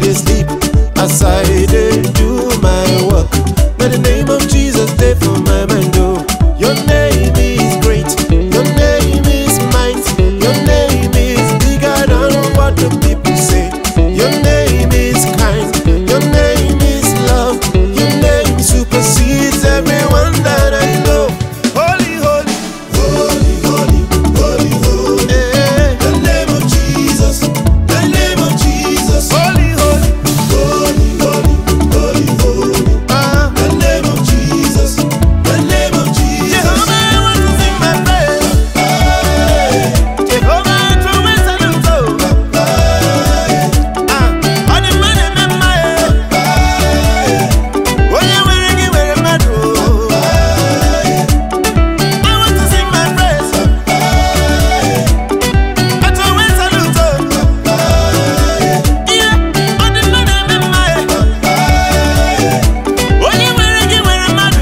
dey sleep, as I dey do my work. May the name of Jesus dey for my mind, oh. Your name is great, your name is mighty, your name is bigger than what the people say. Your name is kind, your name is love, your name supersedes everyone that I know. Holy, holy, holy, holy, holy, holy. The name of Jesus, the name of Jesus. Holy, holy, holy, holy, holy, holy. The name of Jesus, the name of Jesus. Jehovah, I want to sing my praise. Jehovah, I want to salute you. On the money, my oh, yeah, we're ready, we're mad. I want to sing my praise. I want to salute you. Yeah, on the money, my oh, yeah, we're ready, we're mad.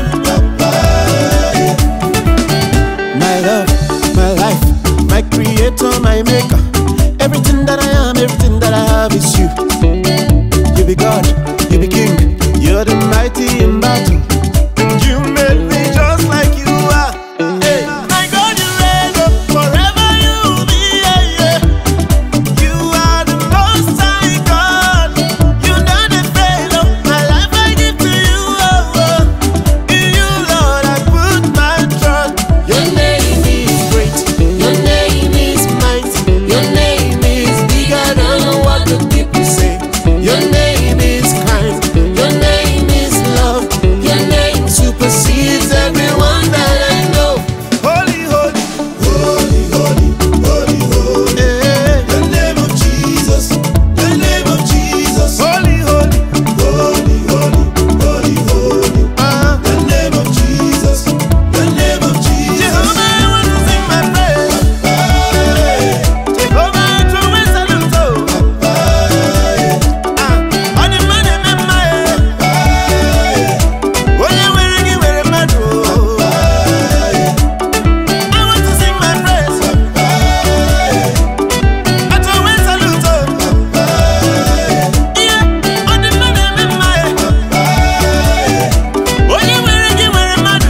My love, my life, my creator, my maker. Everything that I am, everything that I have is you. You be God, you be King, you're the mighty in battle. You made me just like you are. Hey, my God, you reign up forever, you will be. Yeah. You are the most high God. You know the fail of my life, I give to you. In you, Lord, I put my trust. Your name is great, your name is mighty, your name is bigger than what the people say. Your name is kind, your name is love, your name supersedes everyone that I know. Holy, holy, holy, holy, holy, holy. The name of Jesus, the name of Jesus. Holy, holy, holy, holy, holy, holy. The name of Jesus, the name of Jesus. Jehovah, I want to sing my praise. Jehovah, I want to salute you. On the money, my oh, yeah, we're ready, we're mad. I want to sing my praise. I want to salute you. Yeah, on the money, my oh, yeah, we're ready, we're mad.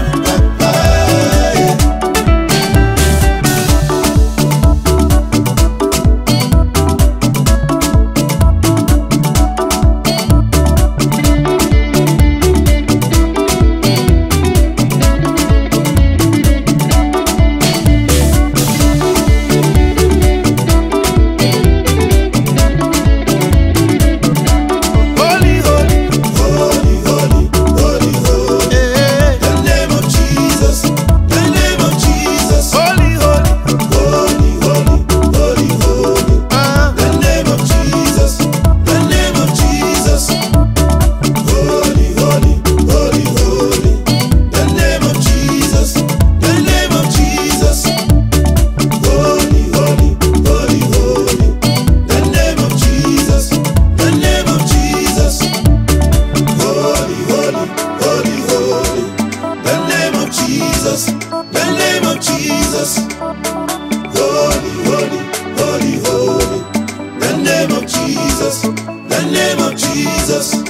Holy, holy, holy, holy, holy, holy. The name of Jesus, the name of Jesus. Holy, holy, holy, holy, holy, holy. The name of Jesus, the name of Jesus. Holy, holy, holy, holy. The name of Jesus, the name of Jesus. Holy, holy, holy, holy. The name of Jesus, the name of Jesus. Holy, holy, holy, holy. The name of Jesus, the name of Jesus. Holy, holy, holy, holy. The name of Jesus, the name of Jesus.